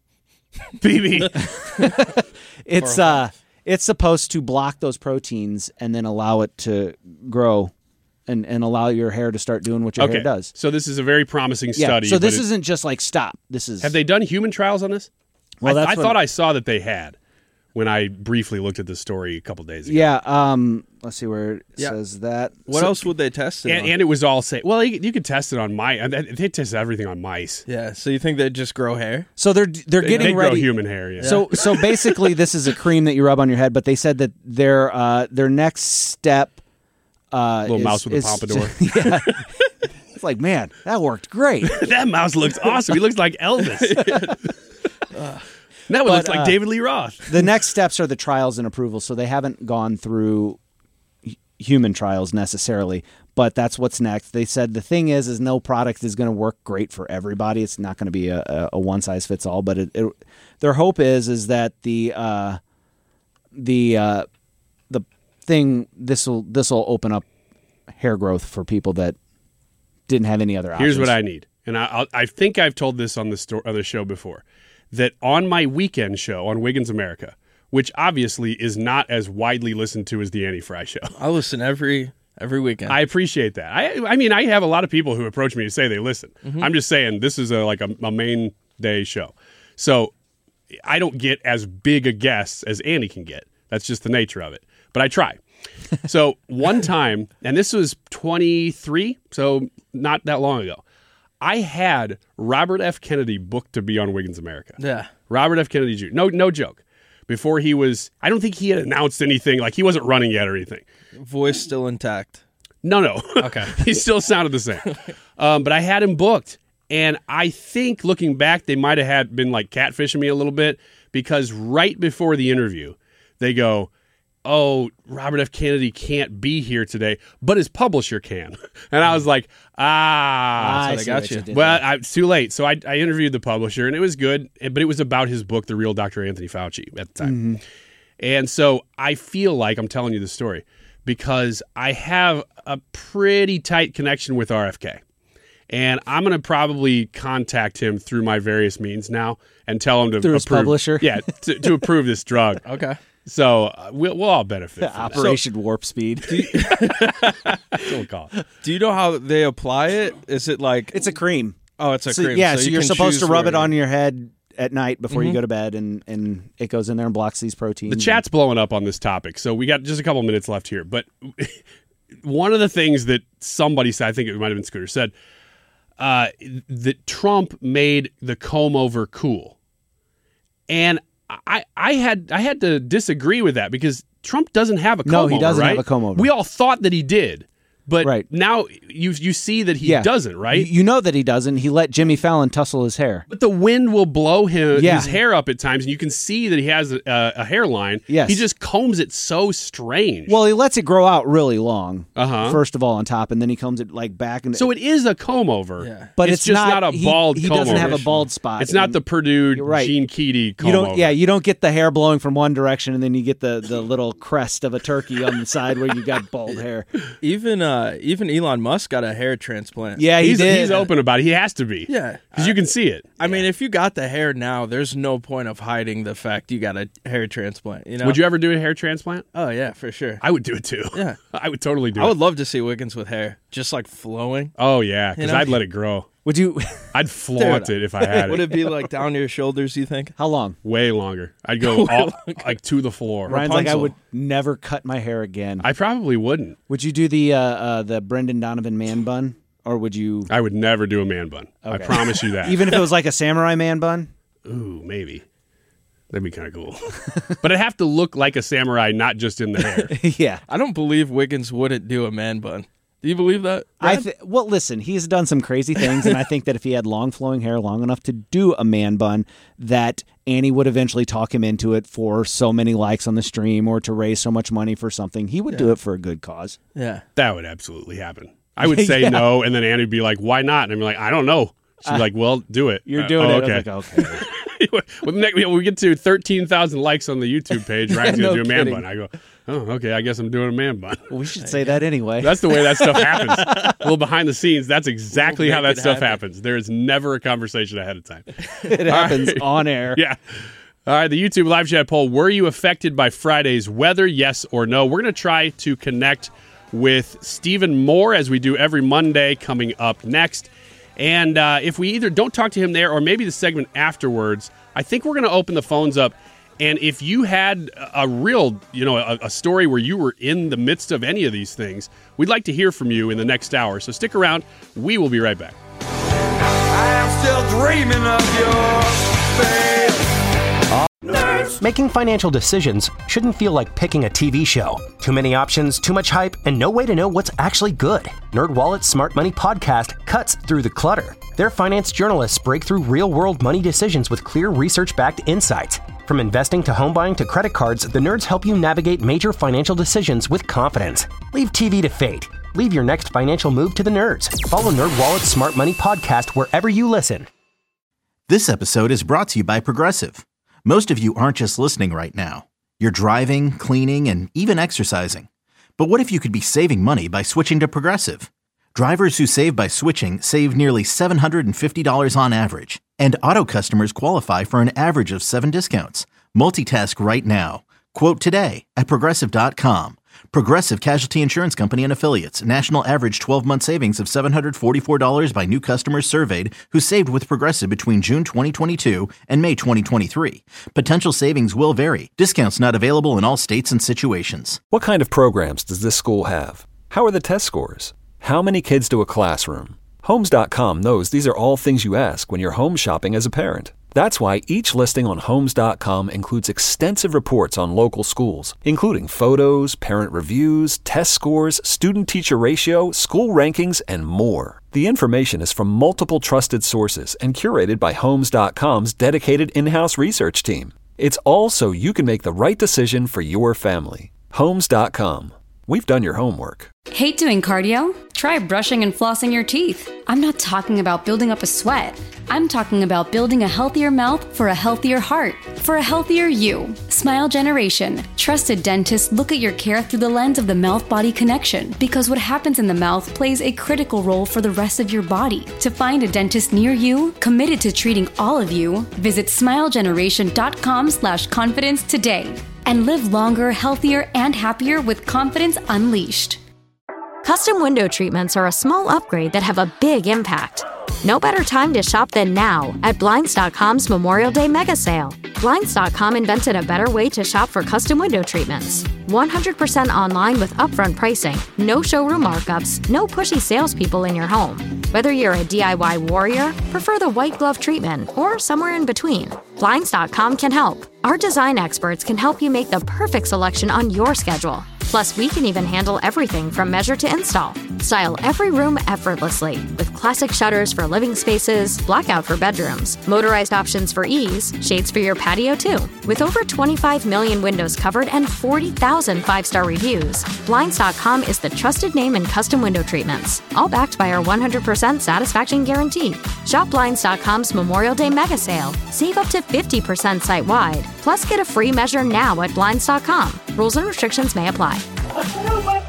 it's supposed to block those proteins and then allow it to grow and allow your hair to start doing what your hair does. So this is a very promising study. So this isn't just like stop. This is. Have they done human trials on this? Well, I thought I saw that they had when I briefly looked at this story a couple days ago. Yeah. Let's see where it says that. What else would they test it on? And it was all say. Well, you could test it on mice. They test everything on mice. Yeah. So you think they'd just grow hair? So they're getting they ready. Grow human hair. Yeah. So basically, this is a cream that you rub on your head. But they said that their next step. Little mouse with a pompadour. Yeah. It's like, man, that worked great. That mouse looks awesome. He looks like Elvis. That one looks like David Lee Roth. The next steps are the trials and approvals. So they haven't gone through human trials necessarily, but that's what's next. They said the thing is no product is going to work great for everybody. It's not going to be a one size fits all. But their hope is that the thing this will open up hair growth for people that didn't have any other options. Here's what I need, and I think I've told this on the show before, that on my weekend show on Wiggins America, which obviously is not as widely listened to as the Annie Fry Show. I listen every weekend. I appreciate that. I mean, I have a lot of people who approach me to say they listen. Mm-hmm. I'm just saying this is a main day show. So I don't get as big a guest as Annie can get. That's just the nature of it. But I try. So one time, and this was 23, so not that long ago, I had Robert F. Kennedy booked to be on Wiggins America. Yeah. Robert F. Kennedy Jr. No joke. Before he was, I don't think he had announced anything, like he wasn't running yet or anything. Voice still intact. No. Okay. He still sounded the same. But I had him booked. And I think looking back, they might have been like catfishing me a little bit, because right before the interview, they go, oh, Robert F. Kennedy can't be here today, but his publisher can. And I was like, I got you. Well, it's too late. So I interviewed the publisher, and it was good, but it was about his book, The Real Dr. Anthony Fauci, at the time. Mm-hmm. And so I feel like I'm telling you the story because I have a pretty tight connection with RFK. And I'm going to probably contact him through my various means now and tell him to through his publisher? Yeah, to approve this drug. Okay. So we'll all benefit from Operation Warp Speed. Don't call it. Do you know how they apply it? Is it like... It's a cream. Oh, it's a cream. Yeah, so you're can supposed to choose rub where- it on your head at night before you go to bed, and it goes in there and blocks these proteins. The chat's blowing up on this topic, so we got just a couple minutes left here. But one of the things that somebody said, I think it might have been Scooter, said that Trump made the comb over cool. And I had to disagree with that because Trump doesn't have a comb over. No, he doesn't right? have a comb over. We all thought that he did. But Right. now you see that he doesn't, right? You know that he doesn't. He let Jimmy Fallon tussle his hair. But the wind will blow his Yeah. hair up at times, and you can see that he has a hairline. Yes. He just combs it so strange. Well, he lets it grow out really long, Uh-huh. first of all, on top, and then he combs it like back. And So it is a comb over, but it's just not a bald He comb doesn't over. have a bald spot. It's not the Purdue You're right. Gene Keady comb You don't. over. Yeah, you don't get the hair blowing from one direction, and then you get the little crest of a turkey on the side where you got bald hair. Even even Elon Musk got a hair transplant. Yeah, he did. He's open about it. He has to be. Yeah. Because you can see it. I mean, if you got the hair now, there's no point of hiding the fact you got a hair transplant. You know? Would you ever do a hair transplant? Oh, yeah, for sure. I would do it too. Yeah. I would totally do it. I would love to see Wiggins with hair, just like flowing. Oh, yeah, because I'd let it grow. Would you? I'd flaunt it if I had it. Would it be like down your shoulders, you think? How long? Way longer. I'd go like to the floor. Ryan's like, I would never cut my hair again. I probably wouldn't. Would you do the Brendan Donovan man bun? Or would you? I would never do a man bun. Okay. I promise you that. Even if it was like a samurai man bun? Ooh, maybe. That'd be kind of cool. But it'd have to look like a samurai, not just in the hair. Yeah. I don't believe Wiggins wouldn't do a man bun. Do you believe that? Well, listen, he's done some crazy things, and I think that if he had long flowing hair long enough to do a man bun, that Annie would eventually talk him into it for so many likes on the stream or to raise so much money for something. He would do it for a good cause. Yeah. That would absolutely happen. I would say no, and then Annie would be like, why not? And I'd be like, I don't know. She'd be like, well, do it. You're doing it. Okay. I was like, okay. When we get to 13,000 likes on the YouTube page, Ryan's going to do a man bun. I go, oh, okay, I guess I'm doing a man bun. Well, we should say that anyway. That's the way that stuff happens. A little behind the scenes, that's exactly how that stuff happens. There is never a conversation ahead of time. It happens on air. Yeah. All right, the YouTube live chat poll. Were you affected by Friday's weather, yes or no? We're going to try to connect with Stephen Moore, as we do every Monday, coming up next. And if we either don't talk to him there or maybe the segment afterwards, I think we're going to open the phones up. And if you had a real, a story where you were in the midst of any of these things, we'd like to hear from you in the next hour. So stick around. We will be right back. I am still dreaming of your face. Making financial decisions shouldn't feel like picking a TV show. Too many options, too much hype, and no way to know what's actually good. NerdWallet's Smart Money Podcast cuts through the clutter. Their finance journalists break through real-world money decisions with clear research-backed insights. From investing to home buying to credit cards, the nerds help you navigate major financial decisions with confidence. Leave TV to fate. Leave your next financial move to the nerds. Follow NerdWallet's Smart Money Podcast wherever you listen. This episode is brought to you by Progressive. Most of you aren't just listening right now. You're driving, cleaning, and even exercising. But what if you could be saving money by switching to Progressive? Drivers who save by switching save nearly $750 on average. And auto customers qualify for an average of 7 discounts. Multitask right now. Quote today at Progressive.com. Progressive Casualty Insurance Company and Affiliates. National average 12-month savings of $744 by new customers surveyed who saved with Progressive between June 2022 and May 2023. Potential savings will vary. Discounts not available in all states and situations. What kind of programs does this school have? How are the test scores? How many kids do a classroom? Homes.com knows these are all things you ask when you're home shopping as a parent. That's why each listing on Homes.com includes extensive reports on local schools, including photos, parent reviews, test scores, student-teacher ratio, school rankings, and more. The information is from multiple trusted sources and curated by Homes.com's dedicated in-house research team. It's all so you can make the right decision for your family. Homes.com. We've done your homework. Hate doing cardio? Try brushing and flossing your teeth. I'm not talking about building up a sweat. I'm talking about building a healthier mouth for a healthier heart, for a healthier you. Smile Generation. Trusted dentists look at your care through the lens of the mouth-body connection, because what happens in the mouth plays a critical role for the rest of your body. To find a dentist near you, committed to treating all of you, visit smilegeneration.com/confidence today. And live longer, healthier, and happier with confidence unleashed. Custom window treatments are a small upgrade that have a big impact. No better time to shop than now at Blinds.com's Memorial Day Mega Sale. Blinds.com invented a better way to shop for custom window treatments. 100% online with upfront pricing, no showroom markups, no pushy salespeople in your home. Whether you're a DIY warrior, prefer the white glove treatment, or somewhere in between, Blinds.com can help. Our design experts can help you make the perfect selection on your schedule. Plus, we can even handle everything from measure to install. Style every room effortlessly with classic shutters for living spaces, blackout for bedrooms, motorized options for ease, shades for your patio too. With over 25 million windows covered and 40,000 5-star reviews, Blinds.com is the trusted name in custom window treatments, all backed by our 100% satisfaction guarantee. Shop Blinds.com's Memorial Day Mega Sale. Save up to 50% site-wide. Plus, get a free measure now at Blinds.com. Rules and restrictions may apply.